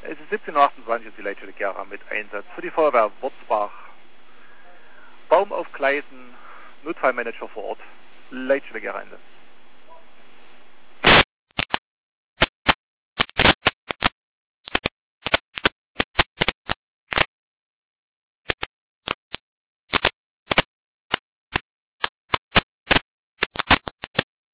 Es ist 17.28 Uhr die Leitstelle Gera mit Einsatz für die Feuerwehr Wurzbach. Baum auf Gleisen, Notfallmanager vor Ort, Leitstelle Gera Ende.